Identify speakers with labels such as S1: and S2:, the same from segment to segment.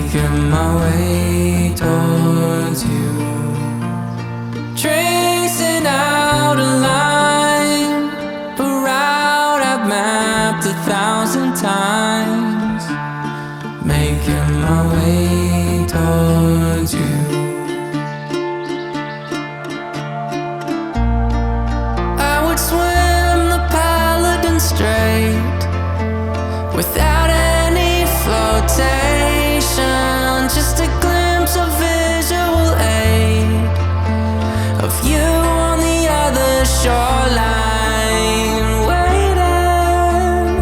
S1: making my way towards you, tracing out a line, a route I've mapped 1,000 times, making my way towards you. I would swim the Paladin Strait without any flotation, just a glimpse of visual aid of you on the other shoreline, waiting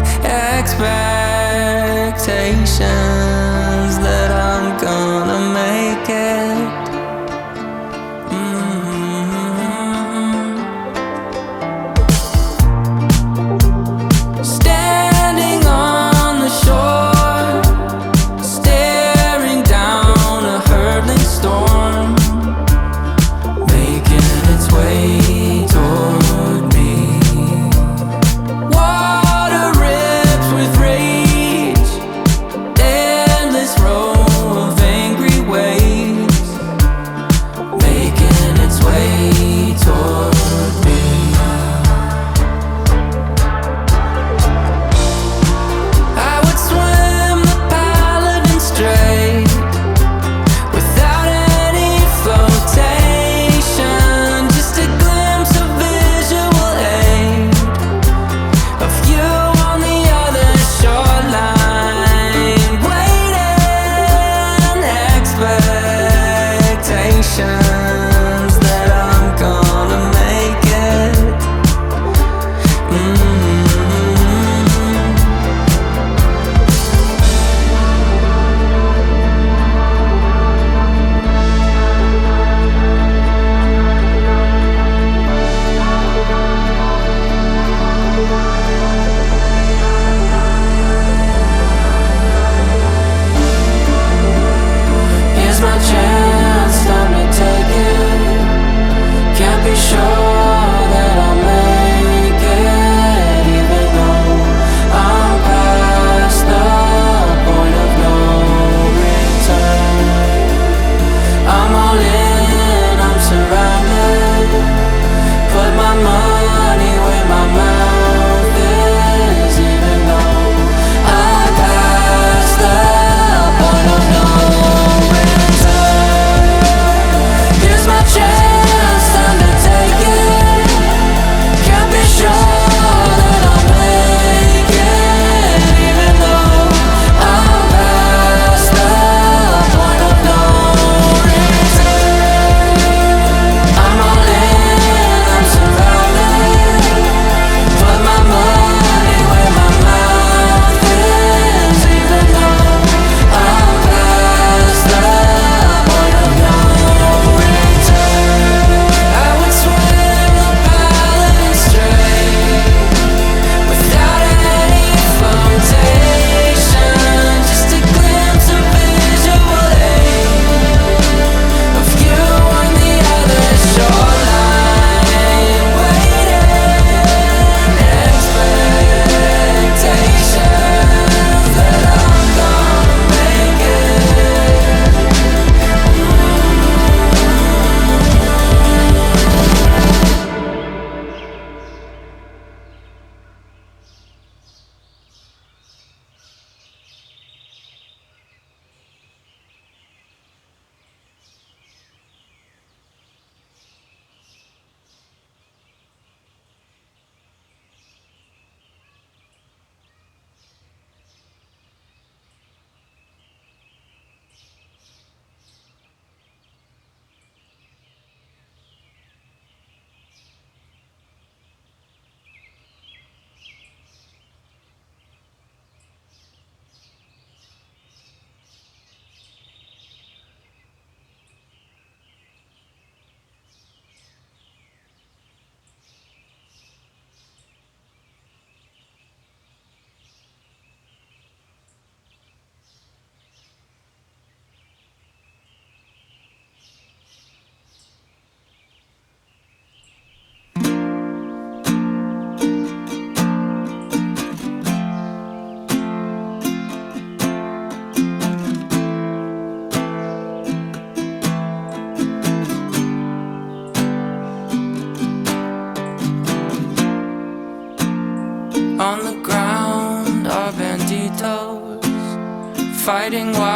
S1: expectations that I'm gonna make it. Standing on the shore, staring down a hurtling storm, making its way toward me. Water rips with rage,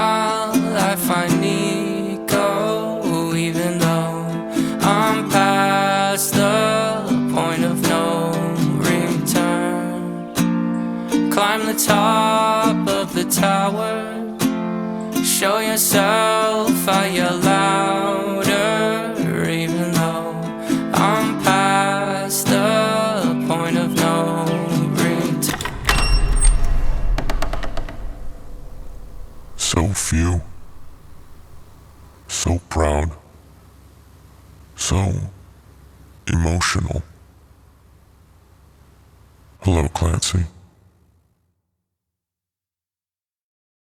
S1: I finally go, even though I'm past the point of no return. Climb the top of the tower, show yourself fire louder, even though I'm past the point of no return.
S2: So few, so proud, so emotional.